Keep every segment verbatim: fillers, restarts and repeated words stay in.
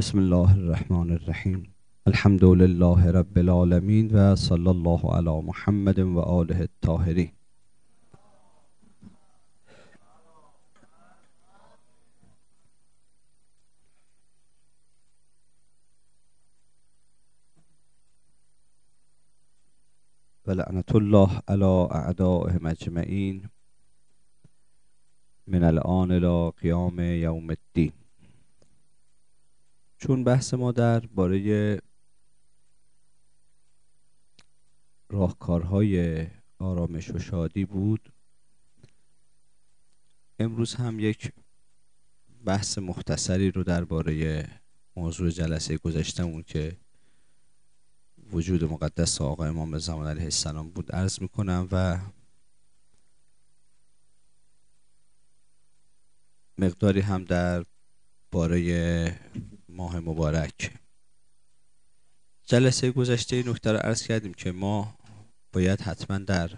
بسم الله الرحمن الرحیم. الحمد لله رب العالمین و صلی الله علی محمد و آله الطاهرین. و لعنت الله علی اعدائهم اجمعین من الآن الی قیام یوم الدین. چون بحث ما در باره راهکارهای آرامش و شادی بود، امروز هم یک بحث مختصری رو درباره موضوع جلسه گذشتمون که وجود مقدس آقا امام زمان علیه السلام بود عرض میکنم و مقداری هم در باره ماه مبارک. جلسه گذشته این نکته رو عرض کردیم که ما باید حتما در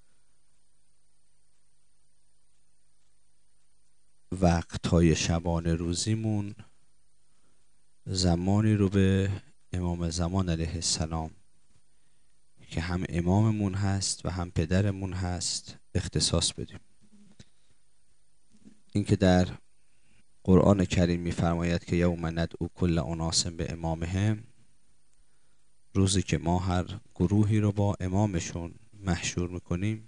وقتهای شبانه روزیمون زمانی رو به امام زمان علیه السلام که هم اماممون هست و هم پدرمون هست اختصاص بدیم. اینکه در قرآن کریم می‌فرماید که یوم ندعو کل اناس به امامهم، روزی که ما هر گروهی رو با امامشون محشور میکنیم،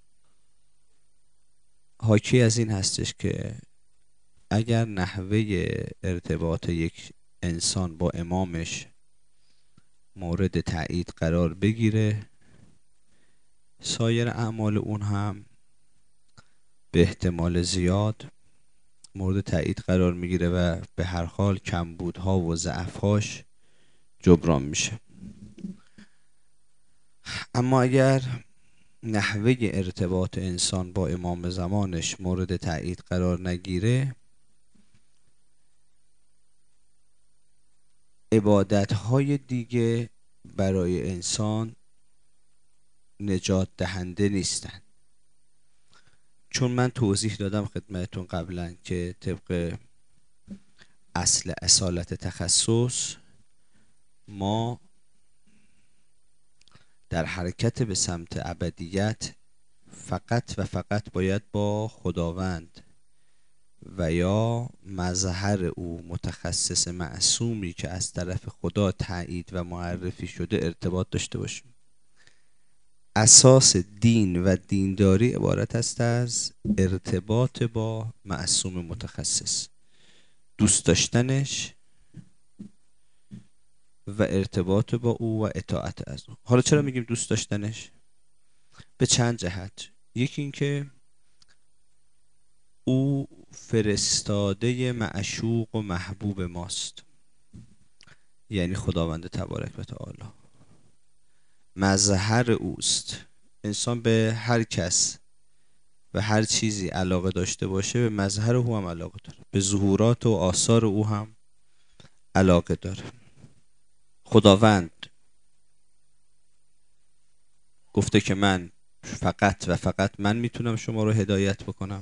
حاکی از این هستش که اگر نحوه ارتباط یک انسان با امامش مورد تایید قرار بگیره، سایر اعمال اون هم به احتمال زیاد مورد تایید قرار میگیره و به هر حال کمبودها و ضعفهاش جبران میشه. اما اگر نحوه ارتباط انسان با امام زمانش مورد تایید قرار نگیره، عبادتهای دیگه برای انسان نجات دهنده نیستن. چون من توضیح دادم خدمتتون قبلا که طبق اصل اصالت تخصص ما در حرکت به سمت ابدیت فقط و فقط باید با خداوند و یا مظهر او متخصص معصومی که از طرف خدا تایید و معرفی شده ارتباط داشته باشیم. اساس دین و دینداری عبارت است از ارتباط با معصوم متخصص، دوست داشتنش و ارتباط با او و اطاعت از او. حالا چرا میگیم دوست داشتنش؟ به چند جهت. یکی این که او فرستاده معشوق و محبوب ماست، یعنی خداوند تبارک و تعالی مظهر اوست. انسان به هر کس و هر چیزی علاقه داشته باشه به مظهر او هم علاقه داره، به ظهورات و آثار او هم علاقه داره. خداوند گفته که من فقط و فقط من میتونم شما رو هدایت بکنم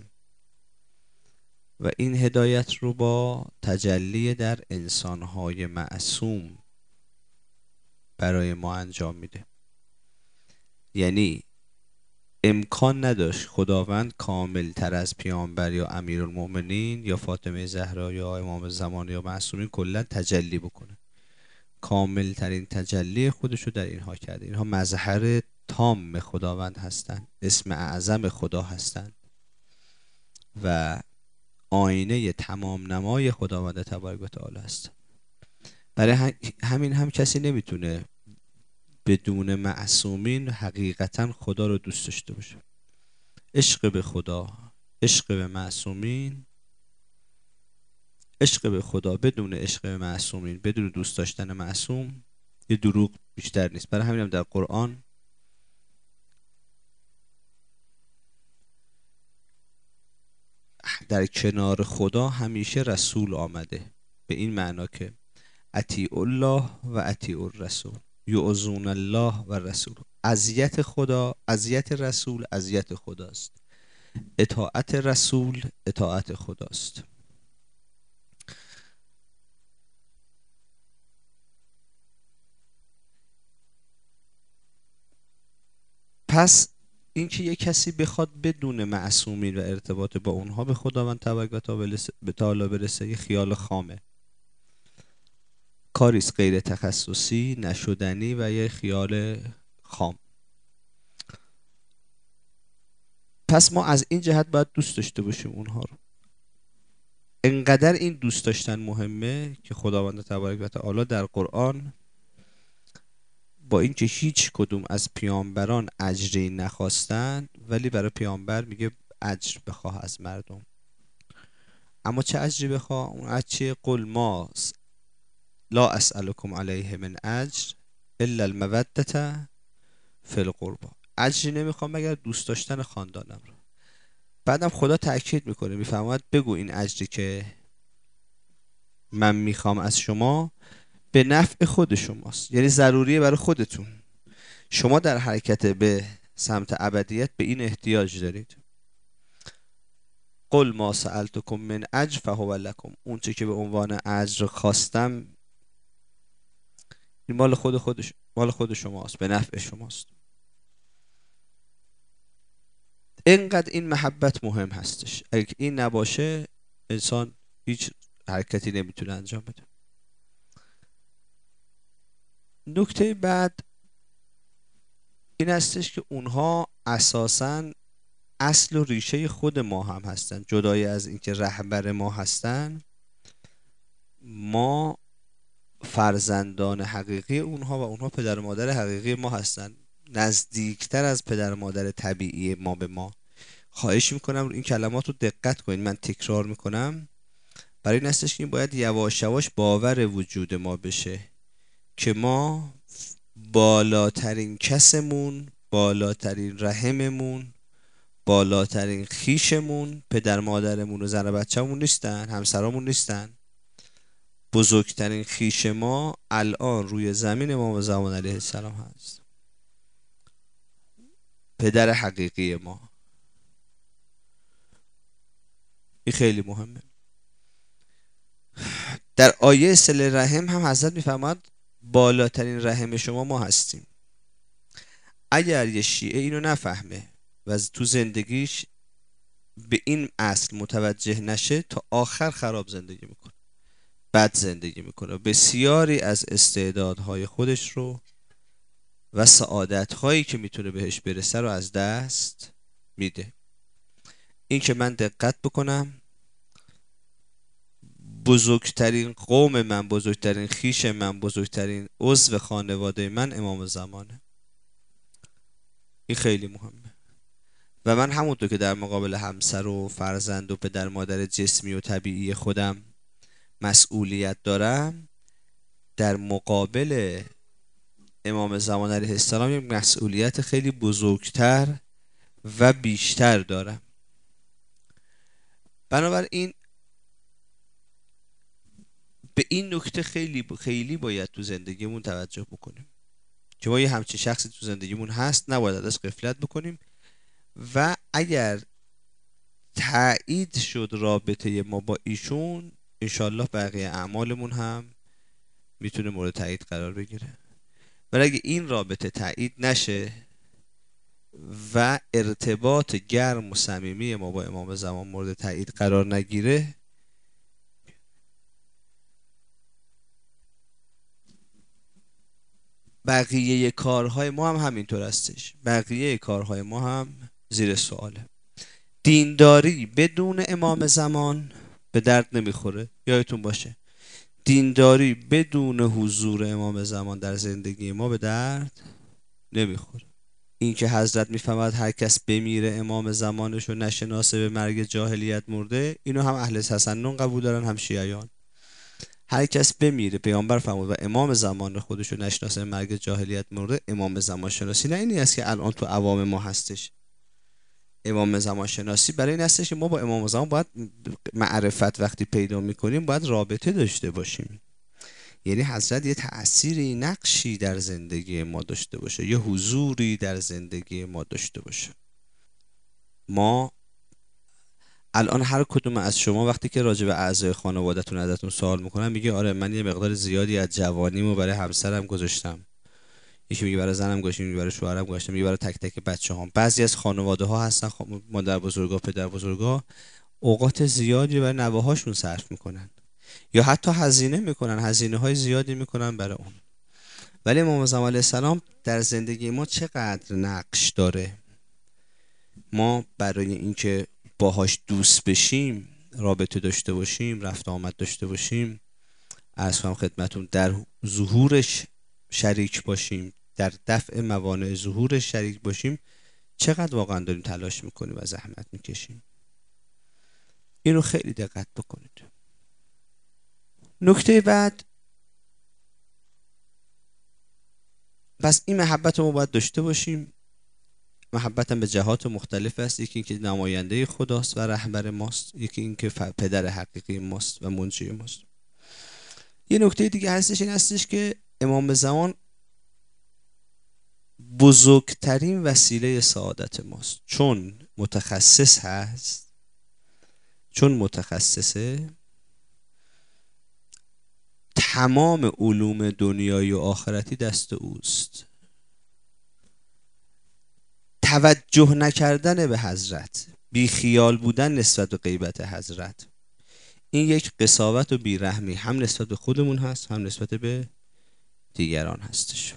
و این هدایت رو با تجلی در انسانهای معصوم برای ما انجام میده. یعنی امکان نداشت خداوند کامل تر از پیامبر یا امیرالمؤمنین یا فاطمه زهرا یا امام زمان یا معصومین کلا تجلی بکنه. کامل ترین تجلی خودشو در اینها کرده. اینها مظهر تام خداوند هستند، اسم اعظم خدا هستند و آینه تمام نمای خداوند تبارک و تعالی است. برای همین هم کسی نمیتونه بدون معصومین حقیقتا خدا رو دوست داشته باشه. عشق به خدا، عشق به معصومین، عشق به خدا بدون عشق به معصومین، بدون دوست داشتن معصوم، یه دروغ بیشتر نیست. برای همین هم در قرآن در کنار خدا همیشه رسول آمده، به این معنا که اطیعوا الله و اطیعوا الرسول، یعظون الله و رسول. اذیت خدا، اذیت رسول، اذیت خداست. اطاعت رسول، اطاعت خداست. پس اینکه یک کسی بخواد بدون معصومین و ارتباط با اونها به خداوند تبارک و تعالی برسه یه خیال خامه، کاریست غیر تخصصی، نشدنی و یه خیال خام. پس ما از این جهت باید دوست داشته باشیم اونها رو. انقدر این دوست داشتن مهمه که خداوند تبارک و تعالی در قرآن با اینکه هیچ کدوم از پیامبران اجری نخواستن، ولی برای پیامبر میگه اجر بخواه از مردم. اما چه اجری بخواه؟ اون اجر قل ما لا اسألكم علیه من اجر الا المودة فی القربى. اجری نمیخوام مگر دوست داشتن خاندانم رو. بعدم خدا تأکید میکنه، میفرماید بگو این اجری که من میخوام از شما به نفع خود شماست، یعنی ضروریه برای خودتون. شما در حرکت به سمت ابدیت به این احتیاج دارید. قل ما سألتکم من اجر فهو لکم. اون چه که به عنوان اجر خواستم این مال خود خودش مال خود شماست، به نفع شماست. اینقدر این محبت مهم هستش. اگه این نباشه انسان هیچ حرکتی نمیتونه انجام بده. نکته بعد این هستش که اونها اساساً اصل و ریشه خود ما هم هستن. جدای از اینکه رهبر ما هستن، ما فرزندان حقیقی اونها و اونها پدر و مادر حقیقی ما هستن، نزدیکتر از پدر و مادر طبیعی ما به ما. خواهش میکنم این کلمات رو دقت کنید، من تکرار میکنم برای این هستش که این باید یواش یواش باور وجود ما بشه که ما بالاترین کسمون، بالاترین رحممون، بالاترین خیشمون پدر مادرمون و زن و بچه‌مون نیستن، همسرامون نیستن. بزرگترین خیش ما الان روی زمین امام زمان علیه السلام هست، پدر حقیقی ما. این خیلی مهمه. در آیه صله رحم هم حضرت میفرماد بالاترین رحم شما ما هستیم. اگر یه شیعه اینو نفهمه و تو زندگیش به این اصل متوجه نشه، تا آخر خراب زندگی میکنه، بد زندگی میکنه، بسیاری از استعدادهای خودش رو و سعادتهایی که میتونه بهش برسه رو از دست میده. این که من دقت بکنم بزرگترین قوم من، بزرگترین خیش من، بزرگترین عضو خانواده من امام زمانه. این خیلی مهمه. و من همونطور که در مقابل همسر و فرزند و پدر مادر جسمی و طبیعی خودم مسئولیت دارم، در مقابل امام زمان علیه السلام یک مسئولیت خیلی بزرگتر و بیشتر دارم. بنابراین به این نکته خیلی خیلی باید تو زندگیمون توجه بکنیم که ما یه همچین شخصی تو زندگیمون هست، نباید ازش غفلت بکنیم. و اگر تایید شد رابطه ما با ایشون، انشالله بقیه اعمالمون هم میتونه مورد تایید قرار بگیره. ولی اگه این رابطه تایید نشه و ارتباط گرم و صمیمی ما با امام زمان مورد تایید قرار نگیره، بقیه کارهای ما هم همینطور هستش. بقیه کارهای ما هم زیر سواله. دینداری بدون امام زمان به درد نمیخوره. یادتون باشه دینداری بدون حضور امام زمان در زندگی ما به درد نمیخوره. این که حضرت میفهمد هر کس بمیره امام زمانش رو نشناسه به مرگ جاهلیت مرده، اینو هم اهل تسنن قبول دارن هم شیعیان. هر کس بمیره، پیامبر فرمود، و امام زمان خودش رو نشناسه مرگ جاهلیت مرده، امام زمان شناسی نه اینی است که الان تو عوام ما هستش. امام زمان شناسی برای این هستش که ما با امام زمان باید معرفت وقتی پیدا میکنیم باید رابطه داشته باشیم. یعنی حضرت یه تأثیری، نقشی در زندگی ما داشته باشه، یه حضوری در زندگی ما داشته باشه. ما الان هر کدوم از شما وقتی که راجع به اعضای خانواده‌تون ازتون سوال میکنن، میگه آره من یه مقدار زیادی از جوانیمو برای همسرم گذاشتم، یکی میگه برای زنم گذاشتم، میگه برای شوهرم گذاشتم، میگه برای تک تک بچه‌هام. بعضی از خانواده ها هستن خ- مادر بزرگا، پدر بزرگا اوقات زیادی برای نوه‌هاشون صرف میکنن یا حتی هزینه میکنن، هزینه های زیادی میکنن برای اون. ولی امام زمان علیه السلام در زندگی ما چقدر نقش داره. ما برای اینکه باهاش دوست بشیم، رابطه داشته باشیم، رفت آمد داشته باشیم، عرض کنم خدمتون در ظهورش شریک باشیم، در دفع موانع ظهورش شریک باشیم، چقدر واقعا داریم تلاش میکنیم و زحمت میکشیم. اینو خیلی دقت بکنید. نکته بعد، پس این محبت رو ما باید داشته باشیم. محبت هم به جهات مختلف است. یکی اینکه نماینده خداست و رهبر ماست، یکی اینکه پدر حقیقی ماست و منجی ماست. یه نکته دیگه هستش، این هستش که امام زمان بزرگترین وسیله سعادت ماست. چون متخصص هست، چون متخصصه، تمام علوم دنیایی و آخرتی دست اوست. توجه نکردن به حضرت، بی خیال بودن نسبت به غیبت حضرت، این یک قساوت و بیرحمی هم نسبت به خودمون هست، هم نسبت به دیگران هستش.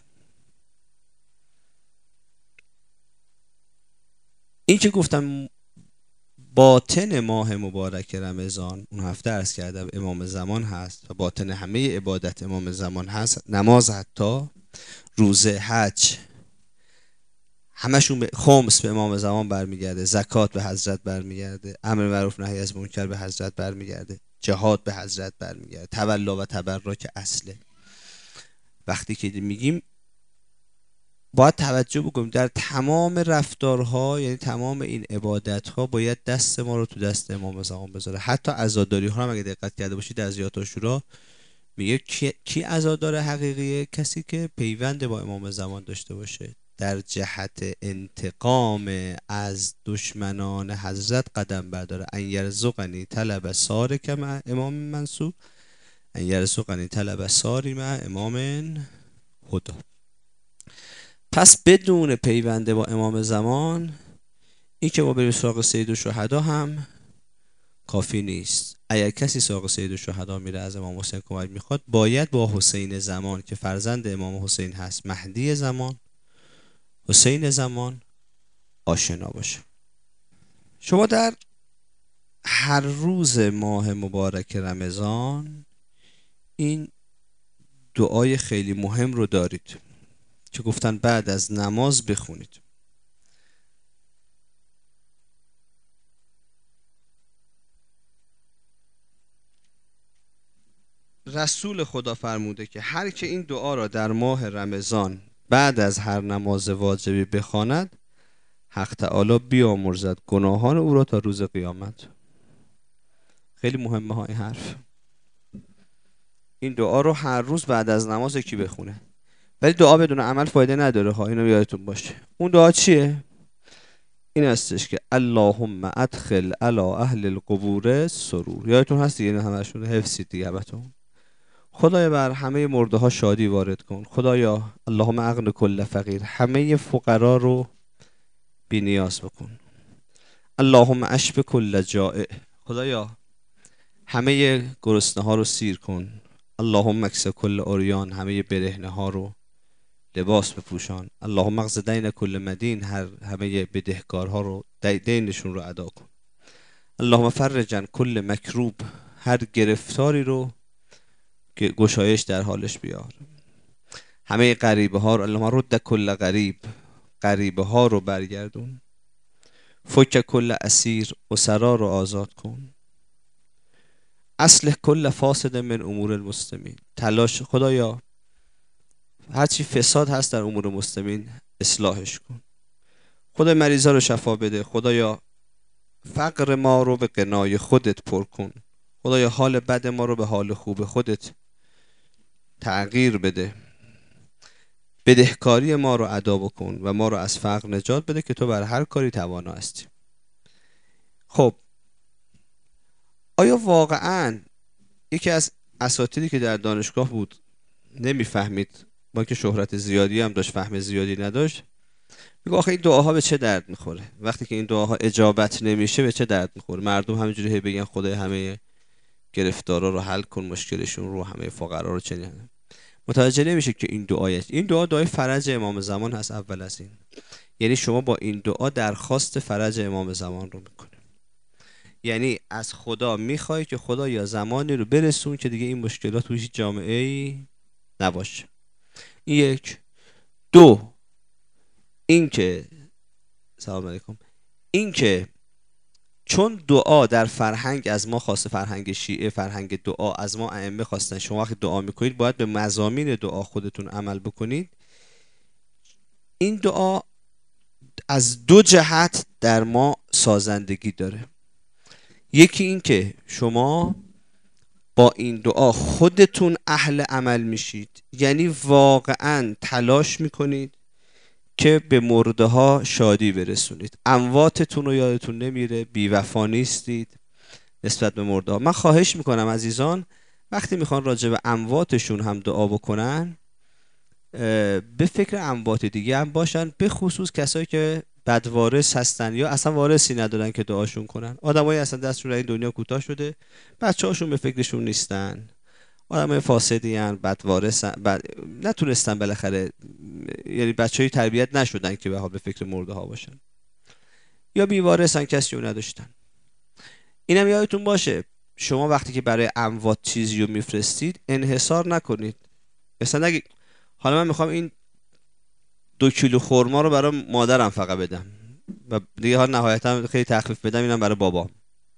این که گفتم باطن ماه مبارک رمضان، اون هفته عرض کردم امام زمان هست و باطن همه عبادت امام زمان هست. نماز، حتی روزه، حج، همشون به خمس به امام زمان برمیگرده، زکات به حضرت برمیگرده، امر معروف نهی از منکر به حضرت برمیگرده، جهاد به حضرت برمیگرده، تولا و تبرک اصله. وقتی که میگیم باید توجه بکنیم در تمام رفتارها، یعنی تمام این عبادتها باید دست ما رو تو دست امام زمان بذاره. حتی عزاداری ها هم اگه دقت کرده باشید در زیارت عاشورا میگه کی, کی عزادار حقیقیه؟ کسی که پیوند با امام زمان داشته باشه، در جهت انتقام از دشمنان حضرت قدم برداره. ان یرزقنی طلب سارک مع امام منصور، ان یرزقنی طلب ساری مع امام هدا. پس بدون پیونده با امام زمان، این که ما بریم سراغ سید الشهدا هم کافی نیست. اگر کسی سراغ سید الشهدا میره، از امام حسین کمک میخواد، باید با حسین زمان که فرزند امام حسین هست، مهدی زمان، حسین زمان، آشنا باشه. شما در هر روز ماه مبارک رمضان این دعای خیلی مهم رو دارید که گفتن بعد از نماز بخونید. رسول خدا فرموده که هر که این دعا را در ماه رمضان بعد از هر نماز واجبی بخواند، حق تعالی بیامرزد گناهان او را تا روز قیامت. خیلی مهمه ها این حرف. این دعا رو هر روز بعد از نماز کی بخونه. ولی دعا بدون عمل فایده نداره ها، اینو یادتون باشه. اون دعا چیه؟ این هستش که اللهم ادخل علی اهل القبور سرور. یادتون هست دیگه، همشون حفظید دیگه همتون. خدایا بر همه مرده ها شادی وارد کن. خدایا اللهم اغن کل فقیر، همه فقرا رو بی نیاز بکن. اللهم اشف کل جائع، خدایا همه گرسنه ها رو سیر کن. اللهم اکس کل عریان، همه برهنه ها رو لباس بپوشان. اللهم اقض دین کل مدین، هر همه بدهکارها رو دینشون رو ادا کن. اللهم فرجن کل مکروب، هر گرفتاری رو که گشایش در حالش بیار. همه غریبه ها رو، اللهم رد کل غریب، غریبه ها رو برگردون. فک کل اسیر، اسرا رو آزاد کن. اصلح کل فاسد من امور المسلمین، تلاش خدایا هرچی فساد هست در امور مسلمین اصلاحش کن. خدای مریضا رو شفا بده. خدایا فقر ما رو به غنای خودت پر کن. خدایا حال بد ما رو به حال خوب خودت تغییر بده. بدهکاری ما رو ادا بکن و ما رو از فقر نجات بده که تو بر هر کاری توانا هستی. خب آیا واقعا یکی از اساتیدی که در دانشگاه بود نمیفهمید با که شهرت زیادی هم داشت، فهم زیادی نداشت، میگه آخه این دعاها به چه درد میخوره؟ وقتی که این دعاها اجابت نمیشه به چه درد میخوره؟ مردم همینجوری هی بگن خدای همه گرفتارا رو حل کن، مشکلشون رو، همه فقرا رو چنین. متوجه نمیشه که این دعایه، این دعا دعای فرج امام زمان هست. اول از این یعنی شما با این دعا درخواست فرج امام زمان رو میکنه، یعنی از خدا میخوای که خدا یا زمانی رو برسون که دیگه این مشکلات توی هیچ جامعه ای نباشه. این یک. دو، این که سلام علیکم، این که چون دعا در فرهنگ از ما خواسته، فرهنگ شیعه، فرهنگ دعا از ما ائمه خواستن شما وقتی دعا میکنید باید به مضامین دعا خودتون عمل بکنید. این دعا از دو جهت در ما سازندگی داره. یکی این که شما با این دعا خودتون اهل عمل میشید، یعنی واقعا تلاش میکنید که به مرده ها شادی برسونید، امواتتون رو یادتون نمیره، بی‌وفا نیستید نسبت به مرده ها. من خواهش میکنم عزیزان وقتی میخوان راجع به امواتشون هم دعا بکنن به فکر اموات دیگه هم باشن، به خصوص کسایی که بدوارث هستن یا اصلا وارثی ندارن که دعاشون کنن. آدمایی اصلا دستشون این دنیا کوتاه شده، بچه‌هاشون به فکرشون نیستن، آدمای فاسدی ان، بدوارثن، بد... نتونستن بالاخره، یعنی بچه‌ای تربیت نشدن که به به فکر مرده ها باشن، یا بیوارثن، کسی رو نداشتن. اینم یادتون باشه شما وقتی که برای اموات چیزی رو میفرستید انحصار نکنید. مثلا نگید حالا من میخوام این دو کیلو خرما رو برای مادرم فقط بدم و دیگه ها نهایتا خیلی تخفیف بدم اینم برای بابام.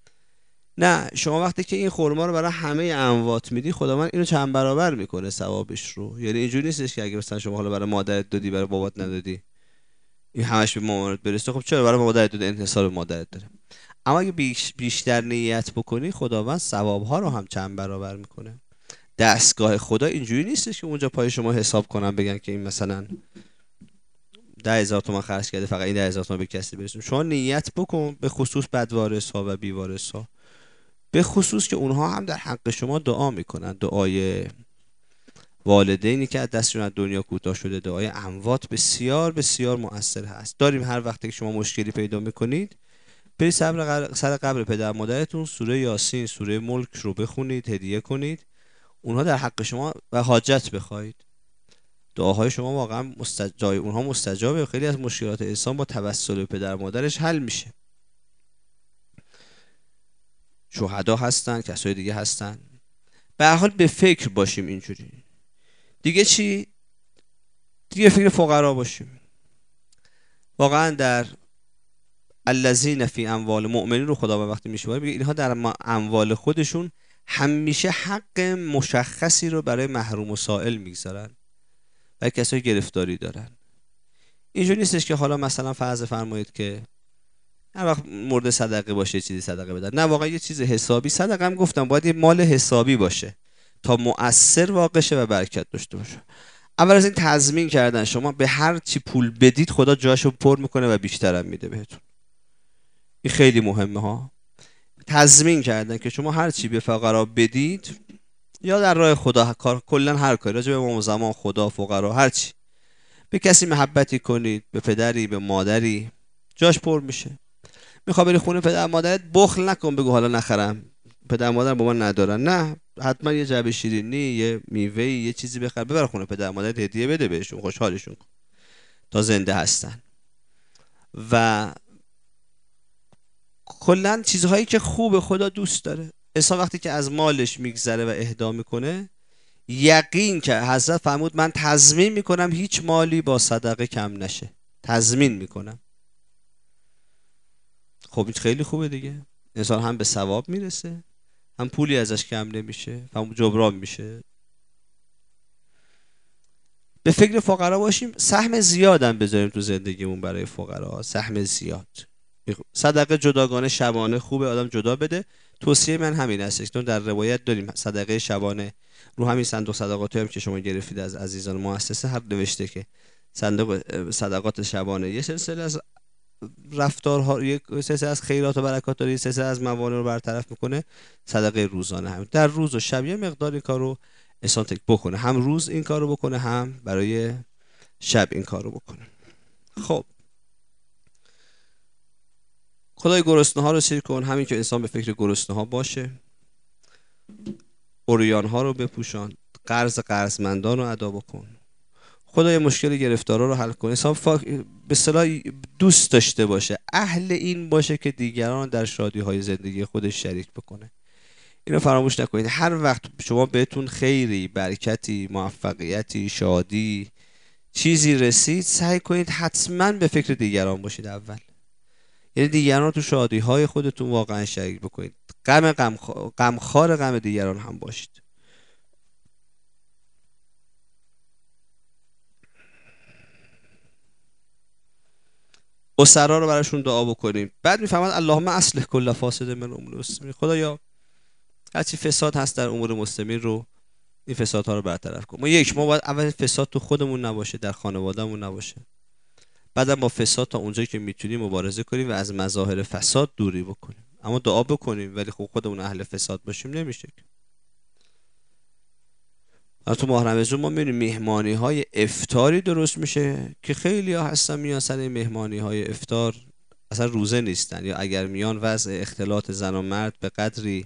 نه، شما وقتی که این خرما رو برای همه اموات میدی خداوند اینو چند برابر میکنه ثوابش رو. یعنی اینجوری نیستش که اگه مثلا شما حالا برای مادرت دادی برای بابات ندادی این همش به مامانت برسه، خب چرا برای مادرت دادی انحصار به مادرت داره. اما اگه بیش بیشتر نیت بکنی خداوند ثوابها رو هم چند برابر میکنه. دستگاه خدا اینجوری نیستش که اونجا پای شما حساب کنن بگن که این مثلا ده هزار تومان خرج کرده فقط این ده هزار تومان به کسی برسون. شما نیت بکن، به خصوص بدوارث ها و بیوارث ها، به خصوص که اونها هم در حق شما دعا میکنن. دعای والدینی که از دستشون از دنیا کوتاه شده، دعای اموات بسیار بسیار مؤثر هست. داریم هر وقتی که شما مشکلی پیدا میکنید برید سر قبر پدر مادرتون سوره یاسین، سوره ملک رو بخونید، هدیه کنید، اونها در حق شما و حاجت بخواید. دعاهای شما واقعا مستجاب، اونها مستجابه. خیلی از مشکلات انسان با توسل پدر مادرش حل میشه. شهدا هستن، کسای دیگه هستن. به هر حال به فکر باشیم اینجوری. دیگه چی؟ دیگه فکر فقرا باشیم. واقعا در الذین فی اموال مؤمنین رو خدا وقتی میشه میگه اینها در اموال خودشون همیشه حق مشخصی رو برای محروم و سائل میگذارن و کسایی گرفتاری دارن. اینجوری نیستش که حالا مثلا فرض فرمایید که هر وقت مورد صدقه باشه چیزی صدقه بدن. نه، واقعا یه چیز حسابی صدقه هم گفتم باید یه مال حسابی باشه تا مؤثر واقع شه و برکت داشته باشه. اول از این تضمین کردن شما به هر چی پول بدید خدا جاشو پر میکنه و بیشتر هم میده بهتون. این خیلی مهمه ها. تضمین کردن که شما هر چی به فقرا بدید یا در راه خدا کار، کلا هر کاری راجع به امام زمان، خدا، فقرا، هر چی به کسی محبتی کنید، به پدری، به مادری، جاش پر میشه. میخوای بری خونه پدر مادرت بخل نکن بگو حالا نخرم، پدر مادر با من ندارن. نه، حتما یه جعبه شیرینی، یه میوه، یه چیزی بخر ببر خونه پدر مادرت، هدیه بده بهشون، خوشحالشون کن تا زنده هستن. و کلا چیزهایی که خوب خدا دوست داره. انسان وقتی که از مالش میگذره و اهدا میکنه یقین که حضرت فرمود من تضمین میکنم هیچ مالی با صدقه کم نشه، تضمین میکنم. خب این خیلی خوبه دیگه، انسان هم به ثواب میرسه هم پولی ازش کم نمیشه، هم جبران میشه. به فکر فقرا باشیم، سهم زیادم بذاریم تو زندگیمون برای فقرا، سهم زیاد. صدقه جداگانه شبانه خوبه آدم جدا بده. توصیه من همین است. چون در روایت داریم صدقه شبانه رو همین صندوق صدقاتی هم که شما گرفتید از عزیزان مؤسسه هر نوشته که صندوق صدقات شبانه یه سلسله از رفتارها، یک سلسله از خیرات و برکات داره، یه سلسله از موانع رو برطرف میکنه. صدقه روزانه هم در روز و شب یه مقداری کارو انسان تک بکنه، هم روز این کارو بکنه هم برای شب این کارو بکنه. خب خدای گرسنه ها رو سیر کن، همین که انسان به فکر گرسنه ها باشه، عریان ها رو بپوشان، قرض قرضمندان رو ادا بکن. خدای مشکل گرفتارا رو حل کن. انسان فا... به اصطلاح دوست داشته باشه، اهل این باشه که دیگران در شادی های زندگی خودش شریک بکنه. اینو فراموش نکنید. هر وقت شما بهتون خیری، برکتی، موفقیتی، شادی، چیزی رسید، سعی کنید حتما به فکر دیگران باشید اول. یعنی دیگران تو شادی های خودتون واقعا شریک بکنید. غم غم غمخوار غم دیگران هم باشید. اسرا رو براشون دعا بکنیم. بعد میفهمن اللهم اصلح کل فاسد من امور المسلمین. خدایا هرچی فساد هست در امور مسلمین رو، این فسادها رو برطرف کن. ما یک ما باید اول فساد تو خودمون نباشه، در خانوادهمون نباشه. بعدم با فساد تا اونجایی که میتونیم مبارزه کنیم و از مظاهر فساد دوری بکنیم. اما دعا بکنیم ولی خب خودمون اهل فساد باشیم نمیشه. تو ماه رمضان ما میبینیم مهمانی های افطاری درست میشه که خیلی ها هستن میان سر این مهمانی های افطار اصلا روزه نیستن، یا اگر میان وضع اختلاط زن و مرد به قدری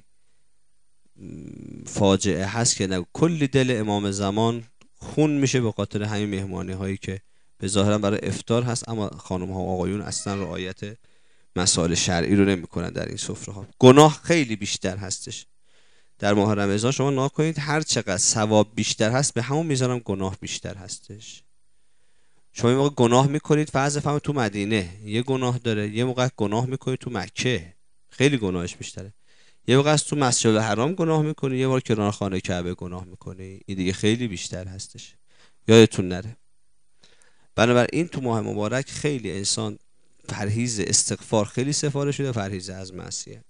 فاجعه هست که نه کلی دل امام زمان خون میشه به خاطر همین مهمانی هایی که به ظاهرا برای افطار هست، اما خانم ها و آقایون اصلا رعایت مسائل شرعی رو نمیکنن در این سفره ها. گناه خیلی بیشتر هستش در ماه رمضان. شما نگاه کنید هر چقدر ثواب بیشتر هست به همون میزانم گناه بیشتر هستش. شما یه موقع گناه میکنید، فرض فهم تو مدینه یه گناه داره، یه موقع گناه میکنید تو مکه خیلی گناهش بیشتره، یه موقع از تو مسجد الحرام گناه میکنی، یه بار کنار خانه کعبه گناه میکنی، این دیگه خیلی بیشتر هستش. یادتون نره. بنابراین تو ماه مبارک خیلی انسان پرهیز استغفار خیلی سفارش شده، پرهیز از معصیت.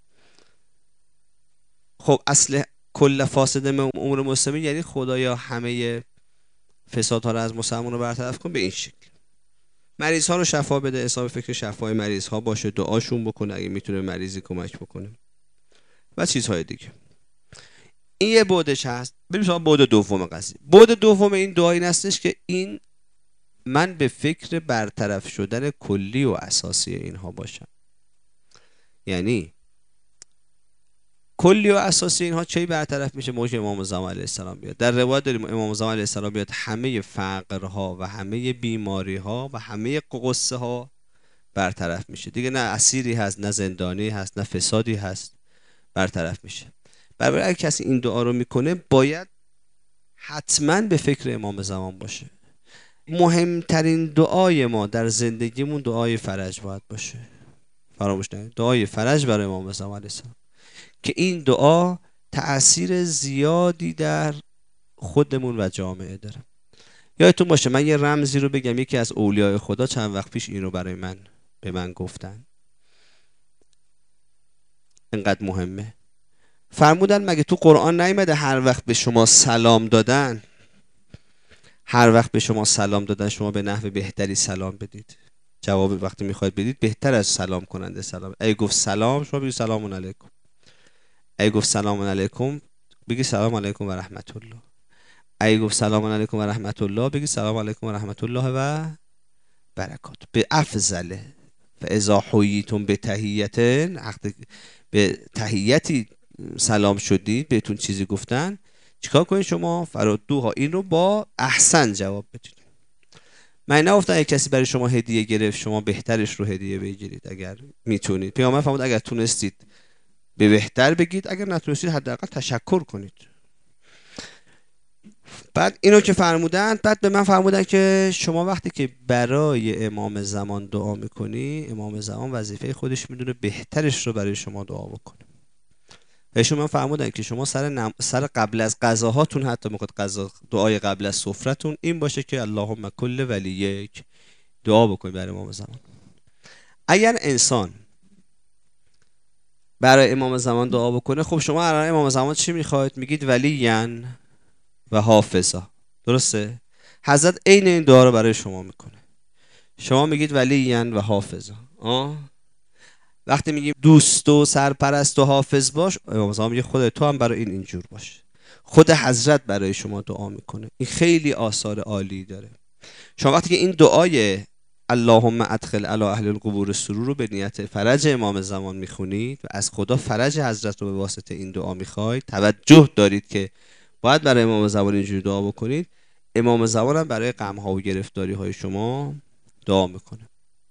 خب اصل کل فاسد من امور مسلمین یعنی خدایا همه فسادها رو از مسلمان رو برطرف کن به این شکل. مریض ها رو شفا بده، حساب فکر شفای مریض ها باشه، دعاشون بکنه اگه میتونه مریضی کمک بکنه و چیزهای دیگه. این یه بودش هست. بریم سراغ بود دوم قضیه. بود دوم این دعا این هستش که این من به فکر برطرف شدن کلی و اساسی اینها باشم. یعنی کلی و اساسی اینها چی برطرف میشه؟ موقعی امام زمان علیه السلام بیاد. در روایت داریم امام زمان علیه السلام بیاد همه فقرها و همه بیماریها و همه قصه ها برطرف میشه. دیگه نه اسیری هست، نه زندانی هست، نه فسادی هست، برطرف میشه. برای اگه کسی این دعا رو میکنه باید حتما به فکر امام زمان باشه. مهمترین دعای ما در زندگیمون دعای فرج باید باشه. فراموش نکنید دعای فرج برای امام زمان علیه السلام که این دعا تأثیر زیادی در خودمون و جامعه داره. یادتون باشه من یه رمزی رو بگم. یکی از اولیاء خدا چند وقت پیش این رو برای من به من گفتن، اینقدر مهمه. فرمودن مگه تو قرآن نیامده هر وقت به شما سلام دادن هر وقت به شما سلام دادن شما به نحو بهتری سلام بدید؟ جواب وقتی میخواید بدید بهتر از سلام کننده سلام. ای گفت سلام شما بگید سلام علیکم. ای گفت سلام علیکم بگید سلام علیکم و رحمت الله. ای گفت سلام علیکم و رحمت الله بگید سلام علیکم و رحمت الله و برکات. به افضله و اذا حییتم به تحییتن، به تحییتی سلام شدید بهتون چیزی گفتن چیکار کنید شما؟ فرادوها، این رو با احسن جواب بدید. من نگفتم اگه کسی برای شما هدیه گرفت شما بهترش رو هدیه بگیرید اگر میتونید. پیامبر فرمود اگر تونستید به بهتر بگید، اگر نتونستید حداقل تشکر کنید. بعد اینو که فرمودن، بعد به من فرمودن که شما وقتی که برای امام زمان دعا میکنی، امام زمان وظیفه خودش میدونه بهترش رو برای شما دعا بکنه. بهشون من فرمودن که شما سر, نم... سر قبل از غذاهاتون، حتی میخواد غذا دعای قبل از سفرتون این باشه که اللهم کل ولیک دعا بکنید برای امام زمان. اگر انسان برای امام زمان دعا بکنه، خب شما برای امام زمان چی میخواید؟ میگید ولیین و حافظا، درسته؟ حضرت عین این دعا رو برای شما میکنه. شما میگید ولیین و حافظا. آه وقتی میگیم دوست و سرپرست و حافظ باش، امام زمان میگه خودت تو هم برای این اینجور باش. خود حضرت برای شما دعا میکنه. این خیلی آثار عالی داره. شما وقتی که این دعای اللهم ادخل علی اهل القبور سرور رو به نیت فرج امام زمان میخونید و از خدا فرج حضرت رو به واسطه این دعا میخواید، توجه دارید که باید برای امام زمان اینجوری دعا بکنید، امام زمان هم برای غم‌ها و گرفتاری های شما دعا میکنه.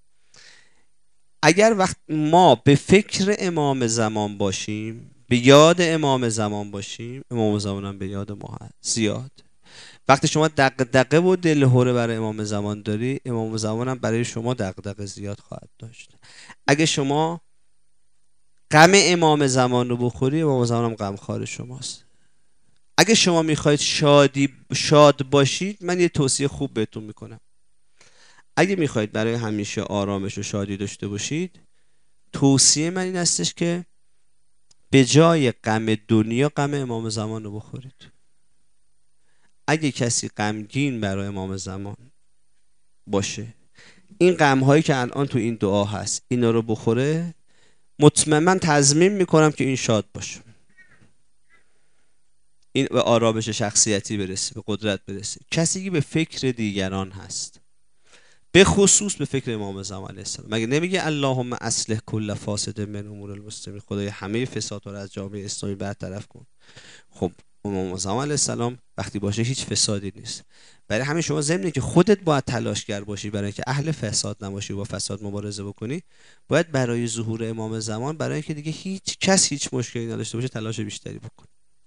اگر وقت ما به فکر امام زمان باشیم، به یاد امام زمان باشیم، امام زمان هم به یاد ما هست زیاد. وقتی شما دغدغه و دلهره برای امام زمان داری، امام زمان هم برای شما دغدغه زیاد خواهد داشت. اگه شما غم امام زمان رو بخوری، امام زمان هم غمخوار شماست. اگه شما میخواید شادی شاد باشید، من یه توصیه خوب بهتون میکنم. اگه میخواید برای همیشه آرامش و شادی داشته باشید، توصیه من این هستش که به جای غم دنیا غم امام زمان رو بخورید. اگه کسی غمگین برای امام زمان باشه، این غم هایی که الان تو این دعا هست اینا رو بخوره، مطمئن تضمین میکنم که این شاد باشه، این به آرامش شخصیتی برسه، به قدرت برسه. کسی که به فکر دیگران هست، به خصوص به فکر امام زمان علیه السلام، مگه نمیگه اللهم اصلح کل فاسد من امور المسلمین، خدای همه فسادها رو از جامعه اسلامی برطرف کن. خب امام زمان علیه السلام وقتی باشه هیچ فسادی نیست. برای همین شما ضمن که خودت باید تلاشگر باشی برای اینکه اهل فساد نباشی و با فساد مبارزه بکنی، باید برای ظهور امام زمان، برای اینکه دیگه هیچ کس هیچ مشکلی نداشته باشه، تلاش بیشتری بکن.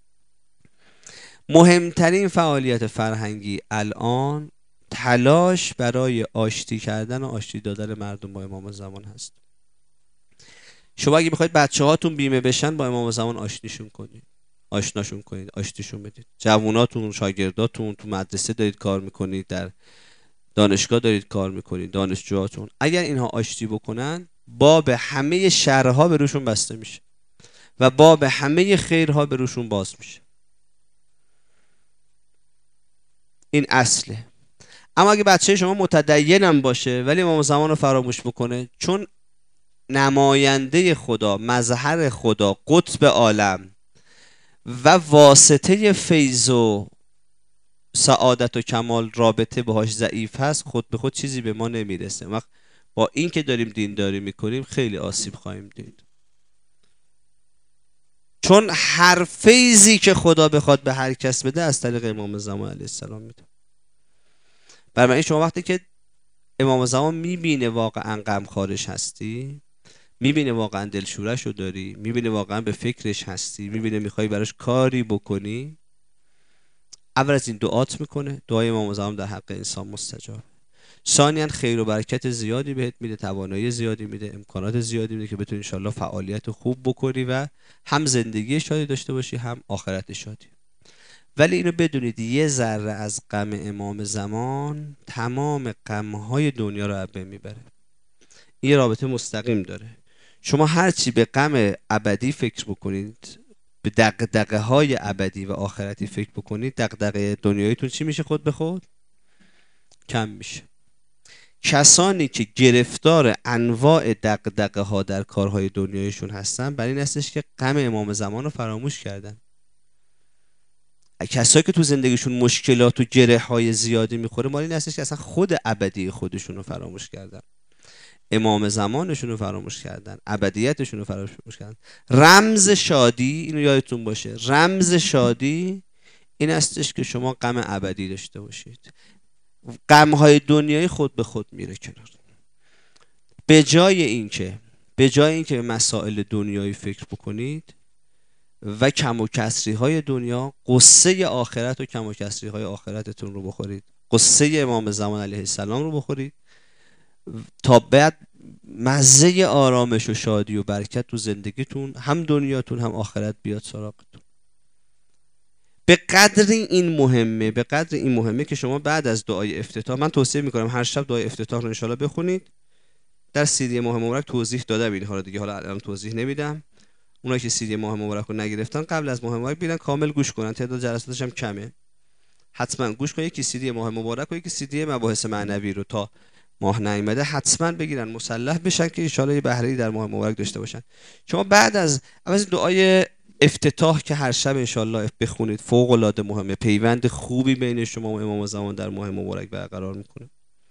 مهمترین فعالیت فرهنگی الان تلاش برای آشتی کردن و آشتی دادن مردم با امام زمان هست. شما اگه میخواید بچه هاتون بیمه بشن، با امام زمان آشتیشون کنید، آشناشون کنید، آشتیشون بدید. جووناتون، شاگرداتون، تو مدرسه دارید کار میکنید، در دانشگاه دارید کار میکنید، دانشجوهاتون، اگر اینها آشتی بکنن، باب همه شرها به روشون بسته میشه و باب همه خیرها به روشون باز میشه. این اصله. اما اگه بچه شما متدینم باشه ولی امام زمان رو فراموش بکنه، چون نماینده خدا، مظهر خدا، قطب عالم و واسطه فیض و سعادت و کمال رابطه باهاش ضعیف هست، خود به خود چیزی به ما نمیرسه. وقت با این که داریم دینداری میکنیم خیلی آسیب خواهیم دید، چون هر فیضی که خدا بخواد به هر کس بده از طریق امام زمان علیه السلام میده. برای شما وقتی که امام زمان میبینه واقعا غمخوارش هستی، میبینه واقعا دلشورش رو داری، میبینه واقعا به فکرش هستی، میبینه میخوای براش کاری بکنی، اول از این دعات میکنه. دعای امام زمان در حق انسان مستجاب. ثانیاً خیر و برکت زیادی بهت میده، توانایی زیادی میده، امکانات زیادی میده که بتونی انشالله فعالیت خوب بکنی و هم زندگی شادی داشته باشی، هم آخرت شادی. ولی اینو بدونید یه ذره از غم امام زمان تمام غمهای دنیا رو از بین میبره. این رابطه مستقیم داره. شما هرچی به غم ابدی فکر بکنید، به دغدغه های ابدی و آخرتی فکر بکنید، دغدغه دنیاییتون چی میشه؟ خود به خود کم میشه. کسانی که گرفتار انواع دغدغه ها در کارهای دنیایشون هستن، برای این هستش که غم امام زمان رو فراموش کردن. کسایی که تو زندگیشون مشکلات و گره های زیادی میخوره، مال این هستش که اصلا خود ابدی خودشون رو فراموش کردن، امام زمانشون رو فراموش کردن، ابدیتشون رو فراموش کردن. رمز شادی، اینو یادتون باشه، رمز شادی این هستش که شما غم ابدی داشته باشید. غم‌های دنیایی خود به خود میره کنار. به جای اینکه به جای اینکه مسائل دنیایی فکر بکنید و کم و کسری های دنیا، قصه آخرت و کم و کسری های آخرتتون رو بخورید، قصه امام زمان علیه السلام رو بخورید، تا بعد مزه آرامش و شادی و برکت تو زندگیتون، هم دنیاتون هم آخرت، بیاد سراغتون. به قدر این مهمه، به قدر این مهمه که شما بعد از دعای افتتاح، من توصیه میکنم هر شب دعای افتتاح رو انشالله بخونید. در سیدی ماه مبارک توضیح دادم اینها رو دیگه، حالا الان توضیح نمیدم. اونایی که سیدی ماه مبارک رو نگرفتن قبل از ماه مبارک بیرن کامل گوش کنن، تعداد جلساتش هم کمه، حتما گوش کنید. یکی سیدی ماه مبارک و یکی سیدی مباحث معنوی رو تا ماه نیامده حتما بگیرن، مسلح بشن که ان شاء الله یه بهره‌ای در ماه مبارک داشته باشن. شما بعد از اول دعای افتتاح که هر شب انشالله بخونید فوق العاده مهمه، پیوند خوبی بین شما و امام زمان در ماه مبارک برقرار میکنه.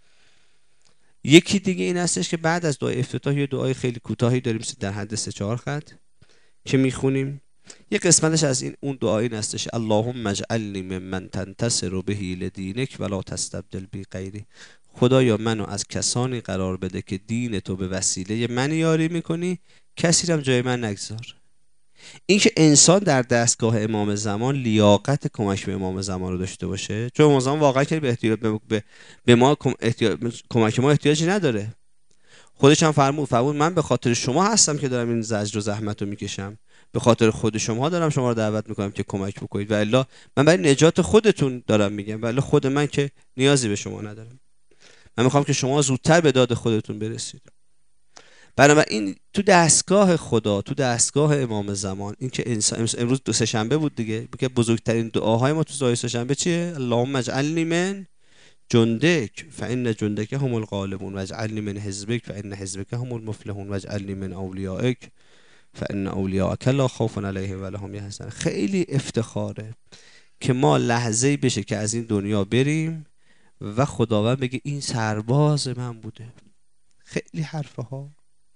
یکی دیگه این هستش که بعد از دعای افتتاح یه دعای خیلی کوتاهی داریم در حد سه چهار خط که میخونیم. یه قسمتش از این اون دعا این هستش: اللهم اجعلنی ممن تنتصر به لدینک ولا تستبدل بی غیری. خدایا منو از کسانی قرار بده که دین تو به وسیله من یاری میکنی، کسی هم جای من نگذار. این که انسان در دستگاه امام زمان لیاقت کمک به امام زمان رو داشته باشه، چون امام زمان واقعا که به, احتیاج به, به ما احتیاج... کمک ما احتیاجی نداره. خودش هم فرمود فرمود من به خاطر شما هستم که دارم این زجر و زحمت رو میکشم، به خاطر خود شما دارم شما رو دعوت میکنم که کمک بکنید، و الا من برای نجات خودتون دارم میگم، و الا خود من که نیازی به شما ندارم. من میخوام که شما زودتر به داد خودتون برسید. بنابراین تو دستگاه خدا، تو دستگاه امام زمان، این که انسان امروز دو سه شنبه بود دیگه، که بزرگترین دعاهای ما تو دعای سه شنبه چیه؟ اللهم اجعلنی من جندک فان جندک هم الغالبون واجعلنی من حزبک فان حزبک هم المفلحون واجعلنی من اولیائک فان اولیاءک لا خوف علیهم ولا هم یحزنون. خیلی افتخاره که ما لحظه‌ای بشه که از این دنیا بریم و خداوند بگه این سرباز من بوده. خیلی حرفه ها.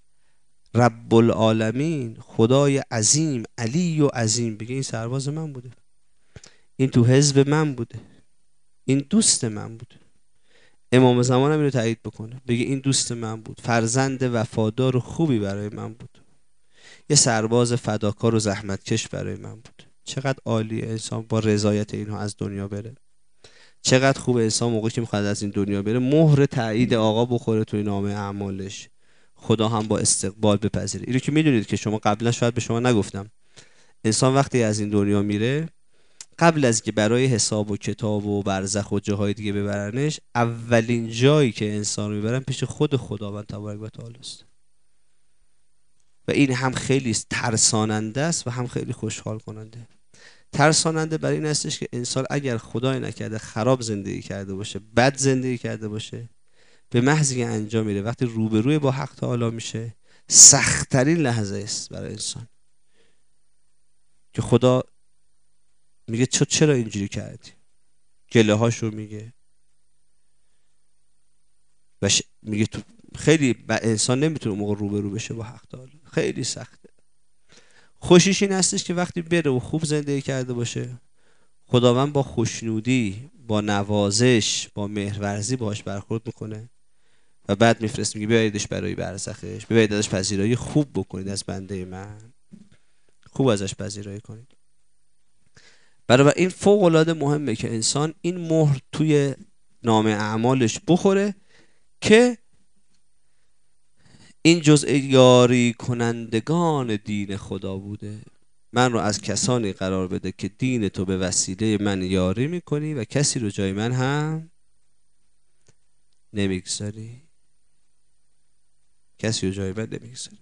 رب العالمین، خدای عظیم، علی و عظیم، بگه این سرباز من بوده، این تو حزب من بوده، این دوست من بوده. امام زمان هم اینو تایید بکنه، بگه این دوست من بود، فرزند وفادار و خوبی برای من بود، یه سرباز فداکار و زحمتکش برای من بود. چقدر عالی انسان با رضایت اینها از دنیا بره. چقدر خوب انسان موقعی که میخواد از این دنیا بره مهر تایید آقا بخوره توی نامه اعمالش، خدا هم با استقبال بپذیره. اینو که میدونید که شما قبلا شاید به شما نگفتم، انسان وقتی از این دنیا میره، قبل از که برای حساب و کتاب و برزخ و جاهای دیگه ببرنش، اولین جایی که انسان رو میبرن پیش خود خداوند تبارک و تعالی است. و این هم خیلی ترساننده است و هم خیلی خوشحال کننده. ترساننده برای این هستش که انسان اگر خدای نکرده خراب زندگی کرده باشه، بد زندگی کرده باشه، به محض اینکه انجام میره وقتی روبروی با حق تعالی میشه، سخت‌ترین لحظه است برای انسان که خدا میگه تو چرا اینجوری کردی، گله هاشو میگه و ش... میگه تو خیلی و انسان نمیتونه موقع روبرو بشه با حق تعالی، خیلی سخته. خوشیش این هستش که وقتی بره و خوب زندگی کرده باشه، خداوند با خوشنودی، با نوازش، با مهرورزی باهاش برخورد میکنه و بعد میفرست میگه بیاییدش برای برزخش، بیایید ازش پذیرایی خوب بکنید، از بنده من خوب ازش پذیرایی کنید. برای این فوق العاده مهمه که انسان این مهر توی نامه اعمالش بخوره که این جزء یاری کنندگان دین خدا بوده. من رو از کسانی قرار بده که دین تو به وسیله من یاری میکنی و کسی رو جای من هم نمیگذاری، کسی رو جای من نمیگذاری.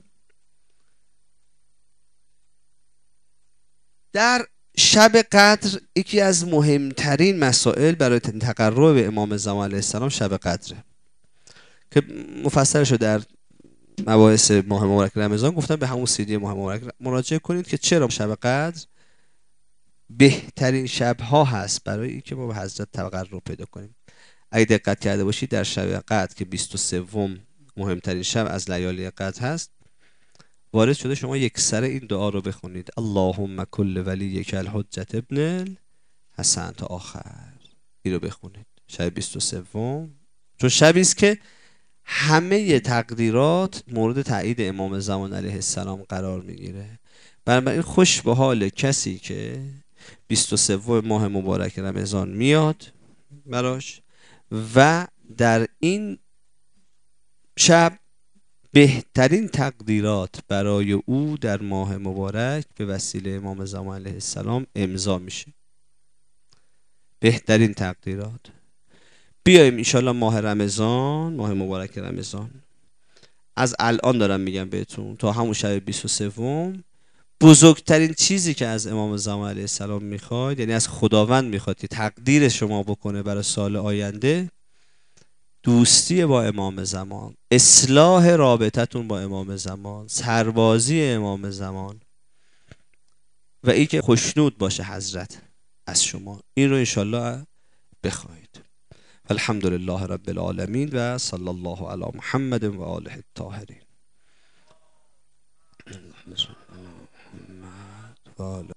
در شب قدر یکی از مهمترین مسائل برای تقرب به امام زمان علیه السلام شب قدره که مفصلش رو در مباحث ماه مبارک رمضان گفتم، به همون سیدی ماه مبارک مراجعه کنید که چرا شب قدر بهترین شبها هست برای اینکه ما به حضرت تقرب پیدا کنیم. اگه دقت کرده باشید در شب قدر که بیست و سوم مهمترین شب از لیالی قدر هست، وارد شده شما یک سر این دعا رو بخونید: اللهم کل ولیک الحجة ابن الحسن تا آخر. این رو بخونید شب بیست و سوم، چون شبی است که همه تقدیرات مورد تایید امام زمان علیه السلام قرار میگیره. بنابراین خوش به حال کسی که بیست و سوم ماه مبارک رمضان میاد براش و در این شب بهترین تقدیرات برای او در ماه مبارک به وسیله امام زمان علیه السلام امضا میشه. بهترین تقدیرات. بیایم انشالله ماه رمضان، ماه مبارک رمضان، از الان دارم میگم بهتون تا همون شب بیست و سوم، بزرگترین چیزی که از امام زمان علیه السلام میخواد، یعنی از خداوند میخواد که تقدیر شما بکنه برای سال آینده، دوستی با امام زمان، اصلاح رابطتون با امام زمان، سربازی امام زمان و این که خوشنود باشه حضرت از شما، این رو انشالله بخواید. الحمد لله رب العالمین و صلی الله علی محمد و آله الطاهرین.